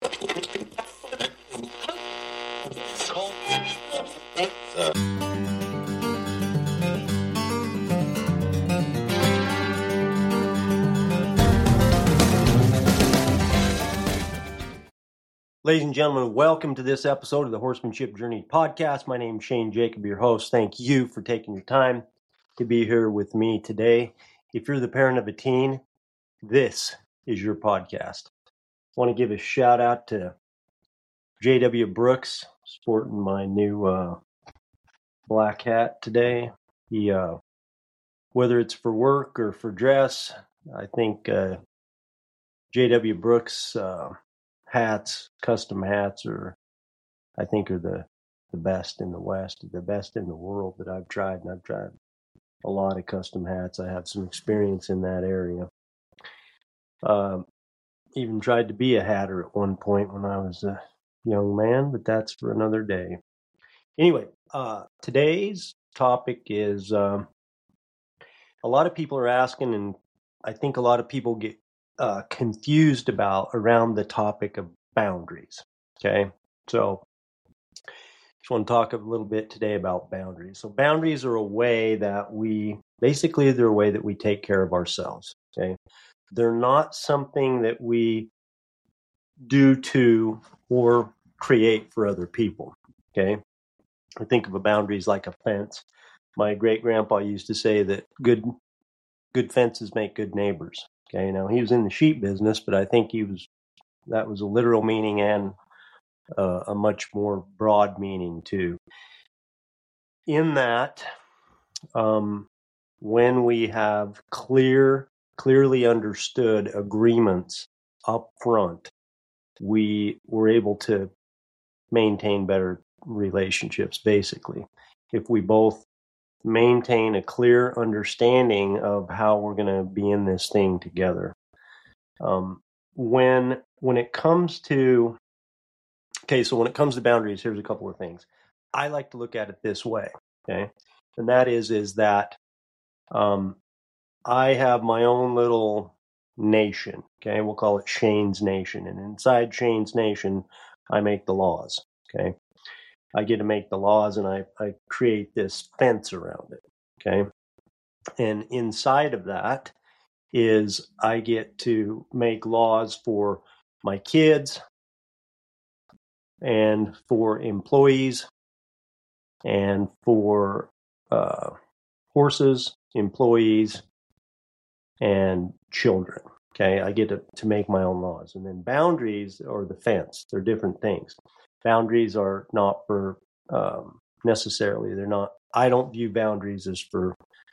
Ladies and gentlemen, welcome to this episode of the Horsemanship Journey podcast. My name is Shane Jacob, your host. Thank you for taking your time to be here with me today. If you're the parent of a teen, this is your podcast. I want to give a shout out to J.W. Brooks, sporting my new black hat today. He, whether it's for work or for dress, I think J.W. Brooks hats, custom hats, are the best in the West, the best in the world that I've tried. And I've tried a lot of custom hats. I have some experience in that area. Even tried to be a hatter at one point when I was a young man, but that's for another day. Anyway, today's topic is a lot of people are asking, and I think a lot of people get confused around the topic of boundaries. Okay, so just want to talk a little bit today about boundaries. So boundaries are a way that they're a way that we take care of ourselves. Okay, they're not something that we do to or create for other people. Okay, I think of a boundaries like a fence. My great grandpa used to say that good fences make good neighbors. Okay, now he was in the sheep business, but I think that was a literal meaning and a much more broad meaning too. In that, when we have clearly understood agreements up front, we were able to maintain better relationships, basically. If we both maintain a clear understanding of how we're going to be in this thing together. When it comes to boundaries, here's a couple of things. I like to look at it this way, okay? And that is that I have my own little nation, okay? We'll call it Shane's Nation. And inside Shane's Nation, I make the laws, okay? I get to make the laws, and I create this fence around it, okay? And inside of that is I get to make laws for my kids and for employees and for horses, employees, and children. Okay, I get to make my own laws. And then boundaries or the fence, they're different things. Boundaries are not for necessarily, they're not, I don't view boundaries as for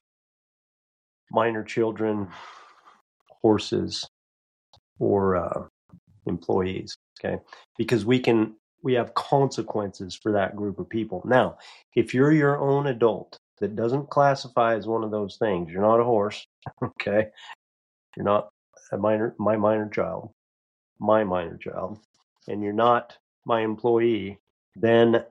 minor children, horses, or employees. Okay, because we have consequences for that group of people. Now, if you're your own adult that doesn't classify as one of those things, you're not a horse, okay? You're not my minor child, and you're not my employee, then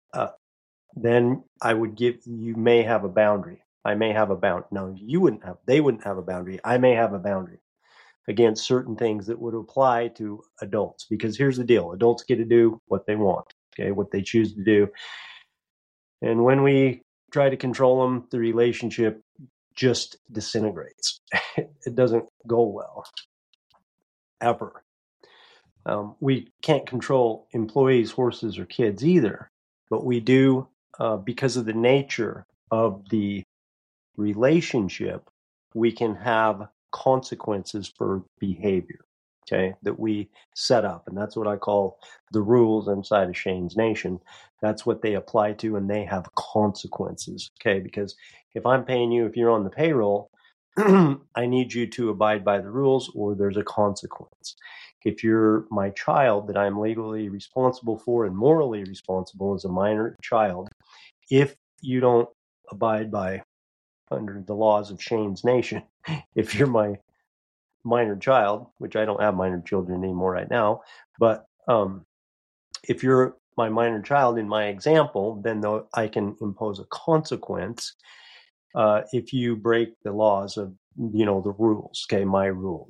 I would you may have a boundary. I may have a boundary. No, they wouldn't have a boundary. I may have a boundary against certain things that would apply to adults. Because here's the deal. Adults get to do what they want, okay, what they choose to do. And when we try to control them, the relationship just disintegrates. It doesn't go well, ever. We can't control employees, horses, or kids either, but we do because of the nature of the relationship, we can have consequences for behavior, okay, that we set up. And that's what I call the rules inside of Shane's Nation. That's what they apply to, and they have consequences, okay? Because if I'm paying you, if you're on the payroll, I need you to abide by the rules, or there's a consequence. If you're my child that I'm legally responsible for and morally responsible as a minor child, if you don't abide by under the laws of Shane's Nation, if you're my minor child, which I don't have minor children anymore right now, but if you're my minor child in my example, then I can impose a consequence if you break the laws of, the rules, okay, my rules.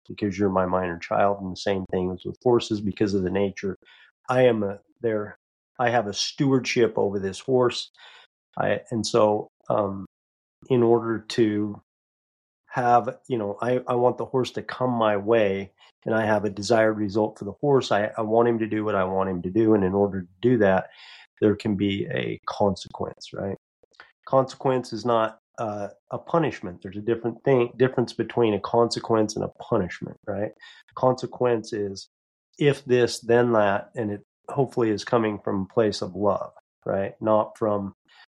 because you're my minor child, and the same thing is with horses because of the nature. I have a stewardship over this horse. So in order to have, I want the horse to come my way, and I have a desired result for the horse. I want him to do what I want him to do. And in order to do that, there can be a consequence, right? Consequence is not a punishment. There's a difference between a consequence and a punishment, right? Consequence is if this, then that, and it hopefully is coming from a place of love, right? Not from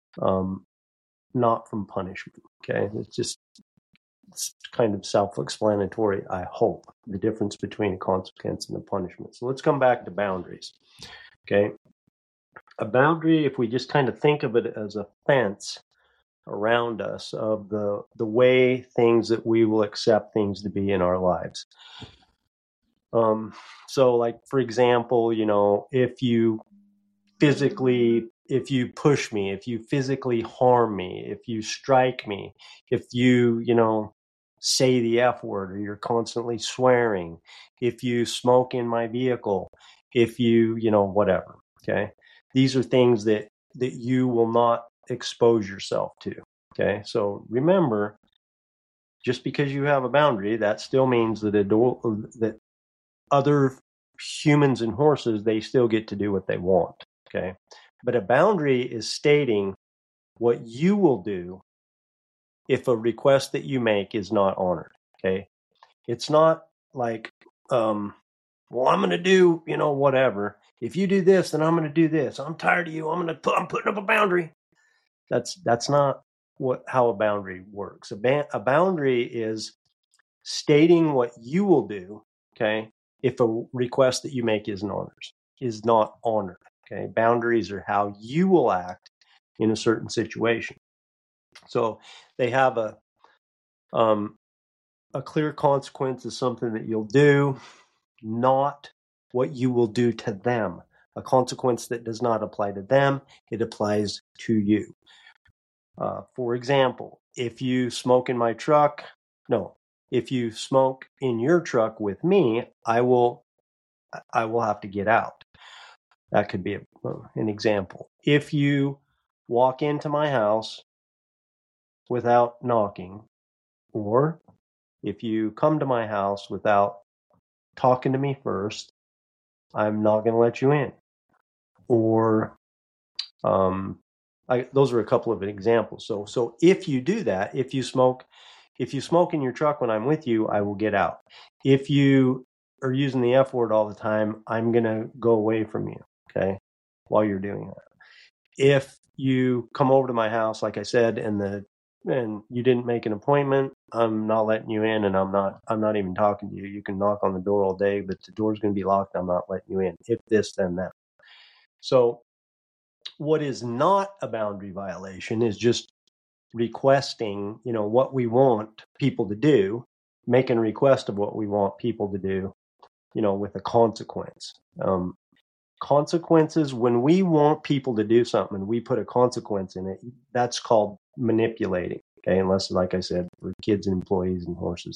punishment. Okay, it's kind of self-explanatory, I hope, the difference between a consequence and a punishment. So let's come back to boundaries. Okay, a boundary, if we just kind of think of it as a fence around us of the way things that we will accept things to be in our lives. So like, for example, if you push me, if you physically harm me, if you strike me, if you, say the F word, or you're constantly swearing, if you smoke in my vehicle, if you, whatever. Okay. These are things that you will not expose yourself to. Okay. So remember, just because you have a boundary, that still means that other humans and horses, they still get to do what they want. Okay. But a boundary is stating what you will do if a request that you make is not honored. Okay. It's not like, well, I'm going to do, whatever. If you do this, then I'm going to do this. I'm tired of you. I'm putting up a boundary. That's not how a boundary works. A boundary is stating what you will do. Okay. If a request that you make is not honored. Okay. Boundaries are how you will act in a certain situation. So they have a clear consequence is something that you'll do, not what you will do to them. A consequence that does not apply to them, it applies to you. For example, if you smoke in my truck, if you smoke in your truck with me, I will have to get out. That could be an example. If you walk into my house without knocking, or if you come to my house without talking to me first, I'm not going to let you in. Or those are a couple of examples. So if you do that, if you smoke in your truck when I'm with you, I will get out. If you are using the F word all the time, I'm going to go away from you, okay, while you're doing that. If you come over to my house, like I said, and you didn't make an appointment, I'm not letting you in, and I'm not even talking to you. You can knock on the door all day, but the door's going to be locked. I'm not letting you in. If this, then that. So what is not a boundary violation is just requesting, what we want people to do, making a request of what we want people to do, with a consequence. Consequences, when we want people to do something and we put a consequence in it, that's called manipulating. Okay, unless, like I said, for kids and employees and horses.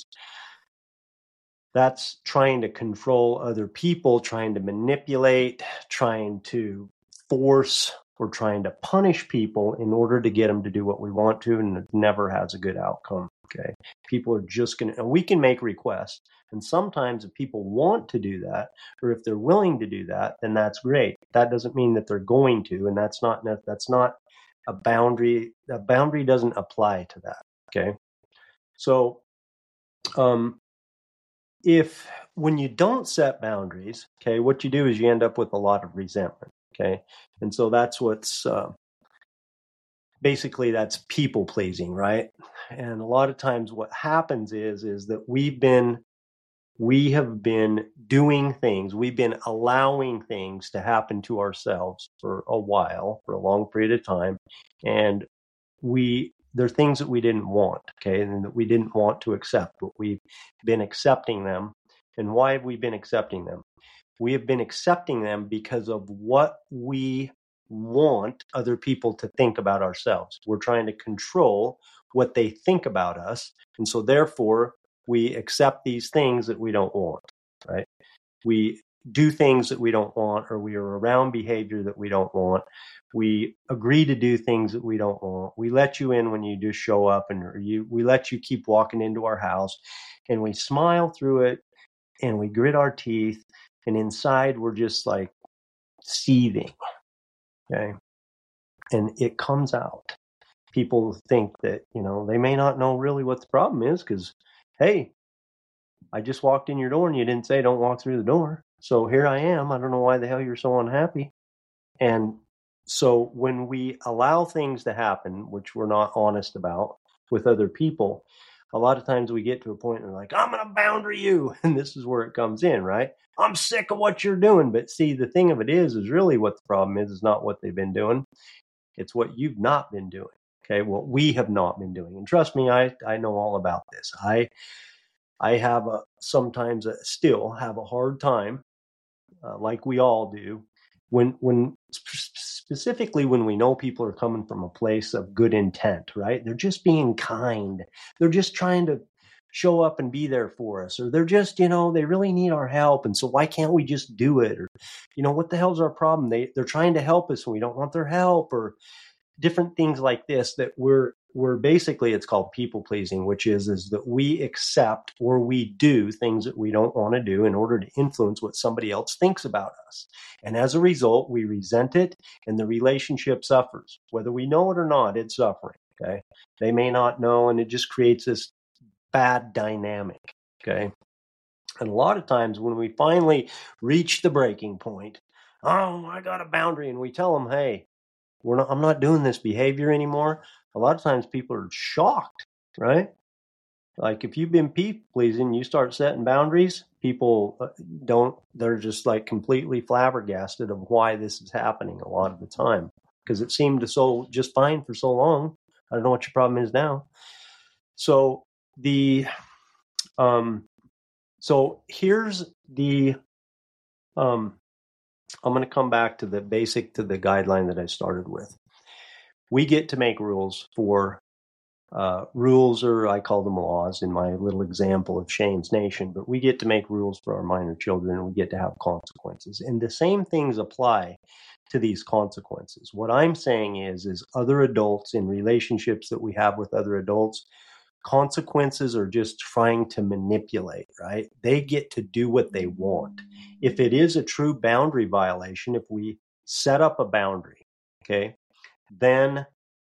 That's trying to control other people, trying to manipulate, trying to force, or trying to punish people in order to get them to do what we want to, and it never has a good outcome. Okay, people are just going to, and we can make requests, and sometimes if people want to do that, or if they're willing to do that, then that's great. That doesn't mean that they're going to, and that's not a boundary. A boundary doesn't apply to that. Okay, so if when you don't set boundaries, okay, what you do is you end up with a lot of resentment. Okay, and so that's what's basically, that's people pleasing, right? And a lot of times what happens is that we have been doing things, we've been allowing things to happen to ourselves for a while, for a long period of time, and they're things that we didn't want, okay, and that we didn't want to accept, but we've been accepting them. And why have we been accepting them? We have been accepting them because of what we want other people to think about ourselves. We're trying to control what they think about us. And so therefore, We accept these things that we don't want, right? We do things that we don't want, or we are around behavior that we don't want. We agree to do things that we don't want. We let you in when you just show up, and we let you keep walking into our house, and we smile through it, and we grit our teeth, and inside we're just like seething, okay? And it comes out. People think that, they may not know really what the problem is because, hey, I just walked in your door and you didn't say don't walk through the door. So here I am. I don't know why the hell you're so unhappy. And so when we allow things to happen, which we're not honest about with other people, a lot of times we get to a point and we're like, I'm going to boundary you. And this is where it comes in, right? I'm sick of what you're doing. But see, the thing of it is really what the problem is not what they've been doing. It's what you've not been doing. Okay, what we have not been doing. And trust me, I know all about this. I have sometimes still have a hard time, like we all do, when specifically when we know people are coming from a place of good intent, right? They're just being kind. They're just trying to show up and be there for us, or they're just, they really need our help. And so why can't we just do it? Or, what the hell's our problem? They're trying to help us and we don't want their help, or different things like this that we're basically, it's called people pleasing, which is that we accept or we do things that we don't want to do in order to influence what somebody else thinks about us. And as a result, we resent it and the relationship suffers. Whether we know it or not, it's suffering. Okay. They may not know, and it just creates this bad dynamic. Okay. And a lot of times when we finally reach the breaking point, oh, I got a boundary, and we tell them, hey, I'm not doing this behavior anymore. A lot of times people are shocked, right? Like if you've been people pleasing, you start setting boundaries, people they're just like completely flabbergasted of why this is happening a lot of the time, because it seemed just fine for so long. I don't know what your problem is now. So so here's I'm going to come back to the guideline that I started with. We get to make rules for rules, or I call them laws in my little example of Shane's Nation, but we get to make rules for our minor children, and we get to have consequences. And the same things apply to these consequences. What I'm saying is other adults in relationships that we have with other adults, consequences are just trying to manipulate, right? They get to do what they want. If it is a true boundary violation, if we set up a boundary, okay, then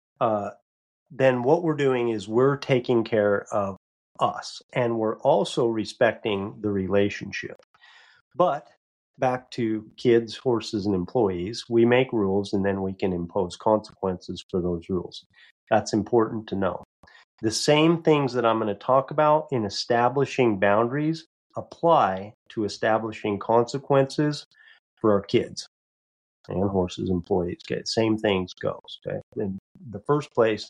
what we're doing is we're taking care of us, and we're also respecting the relationship. But back to kids, horses, and employees, we make rules and then we can impose consequences for those rules. That's important to know. The same things that I'm going to talk about in establishing boundaries apply to establishing consequences for our kids and horses, employees. Okay, same things goes. Okay, and the first place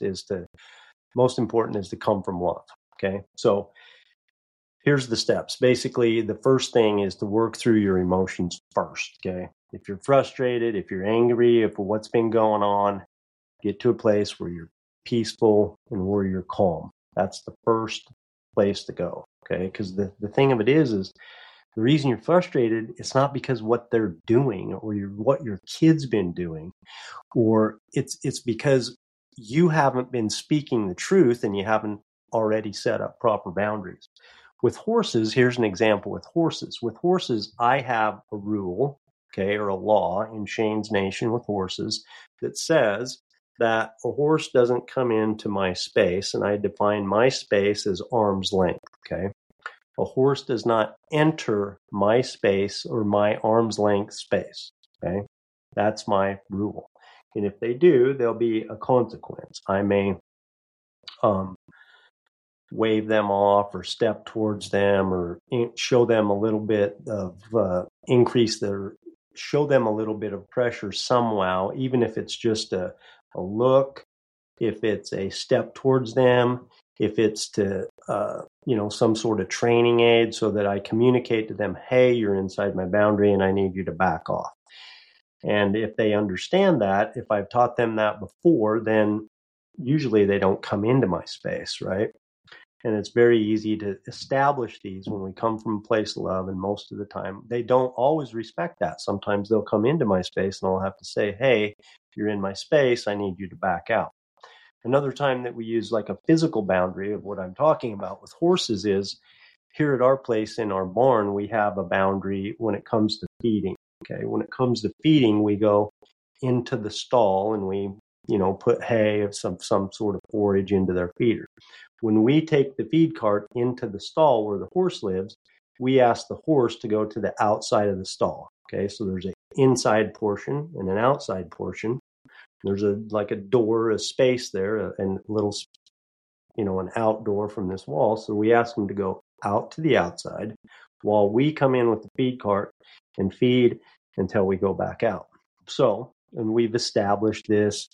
most important is to come from love. Okay, so here's the steps. Basically, the first thing is to work through your emotions first. Okay, if you're frustrated, if you're angry, if what's been going on, get to a place where you're peaceful and where you're calm. That's the first place to go. Okay, because the thing of it is the reason you're frustrated, it's not because what they're doing or what your kid's been doing, or it's because you haven't been speaking the truth and you haven't already set up proper boundaries. With horses, here's an example with horses. With horses, I have a rule, okay, or a law in Shane's Nation with horses that says that a horse doesn't come into my space, and I define my space as arm's length, okay? A horse does not enter my space or my arm's length space, okay? That's my rule. And if they do, there'll be a consequence. I may wave them off or step towards them or show them a little bit of show them a little bit of pressure somehow, even if it's just a look, if it's a step towards them, if it's to, some sort of training aid so that I communicate to them, hey, you're inside my boundary and I need you to back off. And if they understand that, if I've taught them that before, then usually they don't come into my space, right? And it's very easy to establish these when we come from a place of love. And most of the time, they don't always respect that. Sometimes they'll come into my space and I'll have to say, hey, if you're in my space, I need you to back out. Another time that we use like a physical boundary of what I'm talking about with horses is here at our place in our barn, we have a boundary when it comes to feeding. Okay. When it comes to feeding, we go into the stall and we, put hay or some sort of forage into their feeder. When we take the feed cart into the stall where the horse lives, we ask the horse to go to the outside of the stall. Okay. So there's an inside portion and an outside portion. There's a door, a space there, and a little, an outdoor from this wall. So we ask them to go out to the outside while we come in with the feed cart and feed until we go back out. So, and we've established this,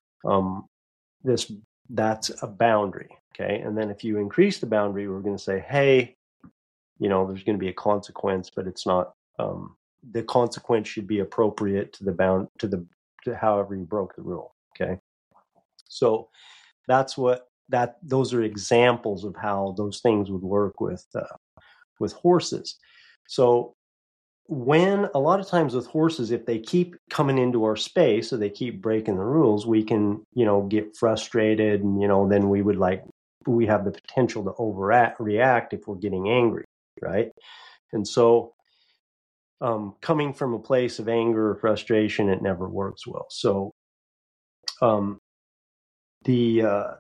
that's a boundary. Okay. And then if you increase the boundary, we're going to say, hey, there's going to be a consequence, but it's not, the consequence should be appropriate to to however you broke the rule. Okay. So those are examples of how those things would work with horses. So when a lot of times with horses, if they keep coming into our space or they keep breaking the rules, we can, get frustrated and, then we have the potential to overreact if we're getting angry. Right. And so, coming from a place of anger or frustration, it never works well. So, the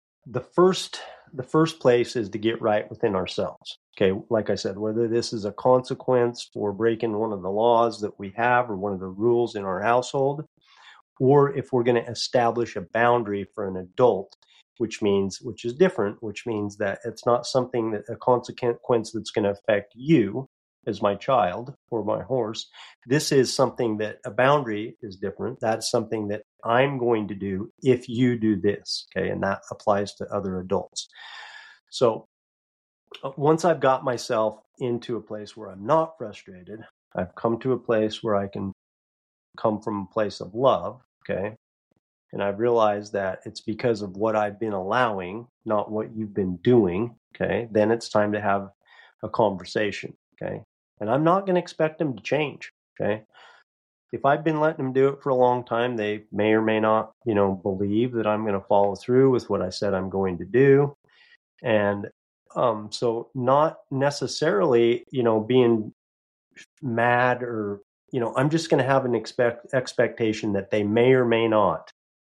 first place is to get right within ourselves. Okay, like I said, whether this is a consequence for breaking one of the laws that we have or one of the rules in our household, or if we're going to establish a boundary for an adult, which is different, which means that it's not something a consequence that's going to affect you as my child or my horse. This is something that a boundary is different. That's something that I'm going to do if you do this. Okay. And that applies to other adults. So once I've got myself into a place where I'm not frustrated, I've come to a place where I can come from a place of love. Okay. And I've realized that it's because of what I've been allowing, not what you've been doing. Okay. Then it's time to have a conversation. Okay. And I'm not going to expect them to change. Okay. If I've been letting them do it for a long time, they may or may not, believe that I'm going to follow through with what I said I'm going to do. And so not necessarily, being mad or, I'm just going to have an expectation that they may or may not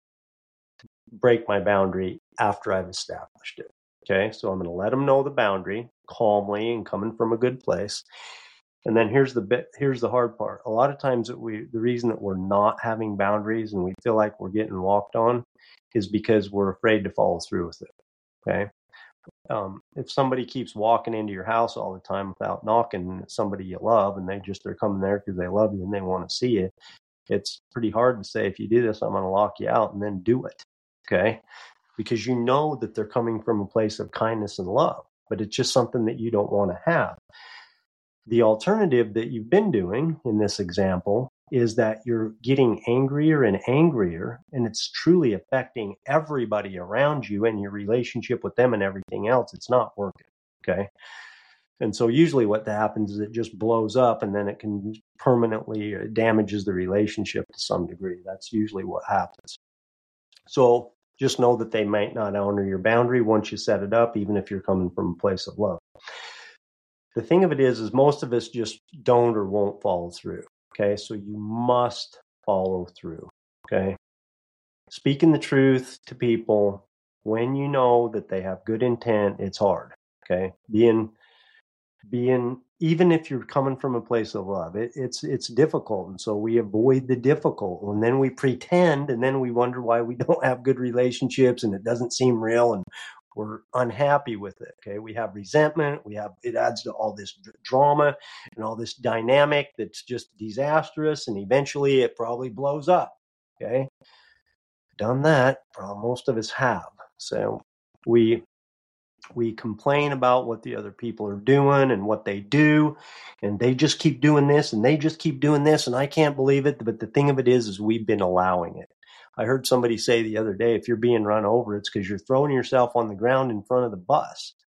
break my boundary after I've established it. Okay. So I'm going to let them know the boundary calmly and coming from a good place. And then here's the hard part. A lot of times the reason that we're not having boundaries and we feel like we're getting walked on is because we're afraid to follow through with it. Okay. If somebody keeps walking into your house all the time without knocking, somebody you love, and they're coming there because they love you and they want to see you, it's pretty hard to say, if you do this, I'm going to lock you out, and then do it. Okay. Because you know that they're coming from a place of kindness and love, but it's just something that you don't want to have. The alternative that you've been doing in this example is that you're getting angrier and angrier, and it's truly affecting everybody around you and your relationship with them and everything else. It's not working. Okay. And so usually what happens is it just blows up, and then it can permanently damages the relationship to some degree. That's usually what happens. So just know that they might not honor your boundary once you set it up, even if you're coming from a place of love. The thing of it is most of us just don't or won't follow through. Okay. So you must follow through. Okay. Speaking the truth to people when you know that they have good intent, it's hard. Okay. Being, even if you're coming from a place of love, it's difficult. And so we avoid the difficult, and then we pretend, and then we wonder why we don't have good relationships and it doesn't seem real, and we're unhappy with it. Okay. We have resentment. It adds to all this drama and all this dynamic that's just disastrous. And eventually it probably blows up. Okay. Done that. Most of us have. So we complain about what the other people are doing and what they do, and they just keep doing this and they just keep doing this, and I can't believe it. But the thing of it is we've been allowing it. I heard somebody say the other day, if you're being run over, it's because you're throwing yourself on the ground in front of the bus.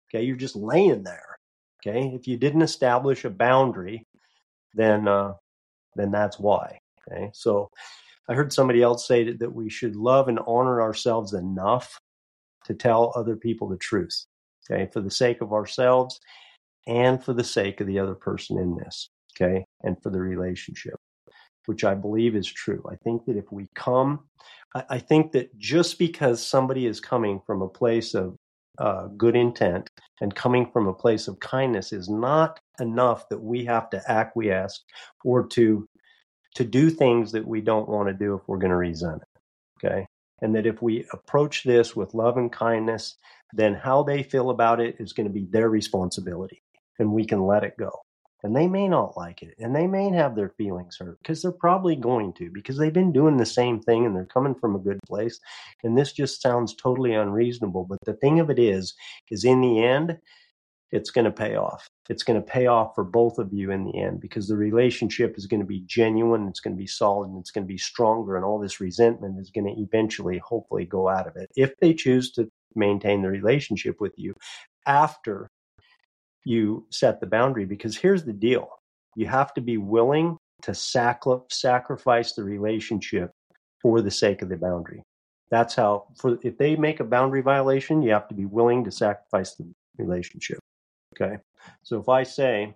Okay, you're just laying there. Okay, if you didn't establish a boundary, then that's why. Okay, so I heard somebody else say that we should love and honor ourselves enough to tell other people the truth. Okay, for the sake of ourselves and for the sake of the other person in this. Okay, and for the relationship, which I believe is true. I think that if we I think that just because somebody is coming from a place of good intent and coming from a place of kindness is not enough that we have to acquiesce or to do things that we don't want to do if we're going to resent it. Okay. And that if we approach this with love and kindness, then how they feel about it is going to be their responsibility, and we can let it go. And they may not like it, and they may have their feelings hurt, because they're probably going to, because they've been doing the same thing and they're coming from a good place. And this just sounds totally unreasonable. But the thing of it is in the end, it's going to pay off. It's going to pay off for both of you in the end, because the relationship is going to be genuine, it's going to be solid, and it's going to be stronger, and all this resentment is going to eventually, hopefully, go out of it if they choose to maintain the relationship with you after you set the boundary. Because here's the deal. You have to be willing to sacrifice the relationship for the sake of the boundary. That's how, if they make a boundary violation, you have to be willing to sacrifice the relationship. Okay. So if I say,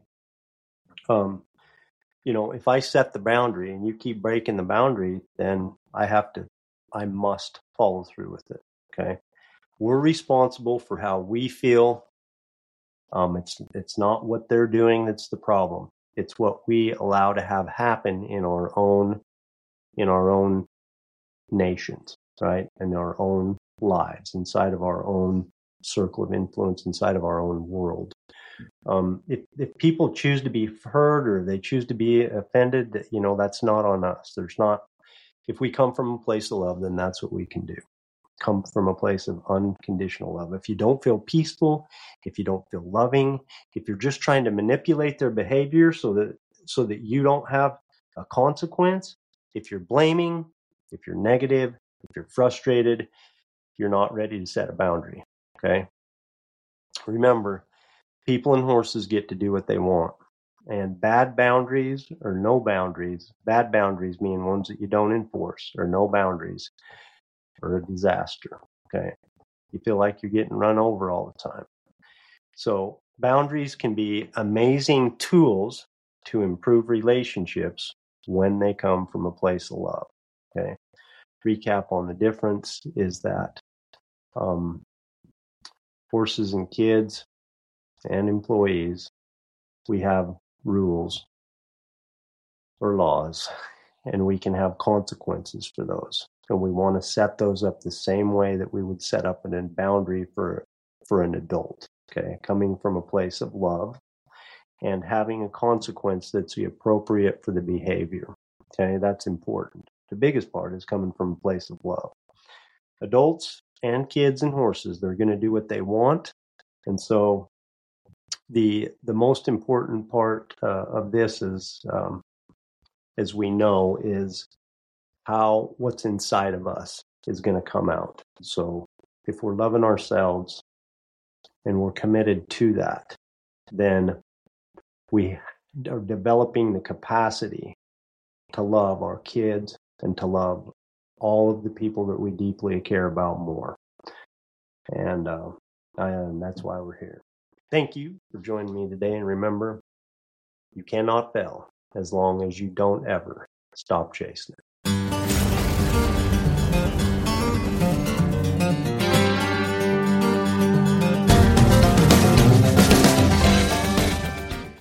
if I set the boundary and you keep breaking the boundary, then I must follow through with it. Okay. We're responsible for how we feel. It's not what they're doing that's the problem. It's what we allow to have happen in our own nations, right? In our own lives, inside of our own circle of influence, inside of our own world. If people choose to be hurt or they choose to be offended, that's not on us. If we come from a place of love, then that's what we can do. Come from a place of unconditional love. If you don't feel peaceful, if you don't feel loving, if you're just trying to manipulate their behavior so that you don't have a consequence, if you're blaming, if you're negative, if you're frustrated, you're not ready to set a boundary. Okay? Remember, people and horses get to do what they want. And bad boundaries or no boundaries, bad boundaries mean ones that you don't enforce, or no boundaries, or a disaster. Okay. You feel like you're getting run over all the time. So boundaries can be amazing tools to improve relationships when they come from a place of love. Okay. Recap on the difference is that horses and kids and employees, we have rules or laws, and we can have consequences for those. And we want to set those up the same way that we would set up a boundary for an adult. Okay, coming from a place of love and having a consequence that's appropriate for the behavior. Okay, that's important. The biggest part is coming from a place of love. Adults and kids and horses, they're going to do what they want. And so the most important part of this is, as we know, is how what's inside of us is going to come out. So if we're loving ourselves and we're committed to that, then we are developing the capacity to love our kids and to love all of the people that we deeply care about more. And that's why we're here. Thank you for joining me today. And remember, you cannot fail as long as you don't ever stop chasing it.